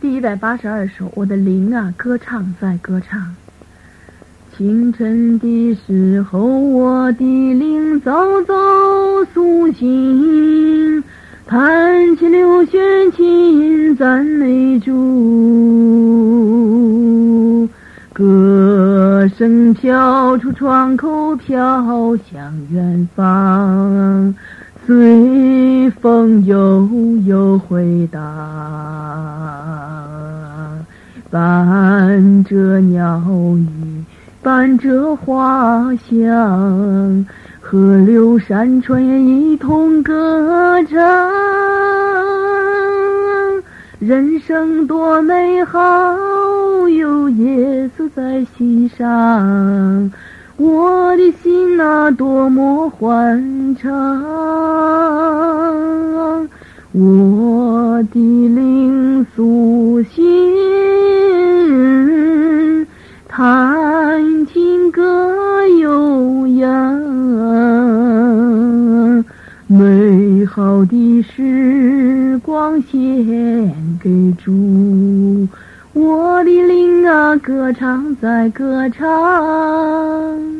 第182首，我的灵啊，歌唱在歌唱。清晨的时候，我的灵早早苏醒，弹起六弦琴，赞美主。歌声飘出窗口，飘向远方，随风悠悠回荡，伴着鸟语，伴着花香，河流山川也一同歌唱。人生多美好，有耶稣在心上，我的心啊多么欢畅，我的灵苏醒，弹琴歌悠扬，美好的时光献给主，我的灵啊歌唱在歌唱。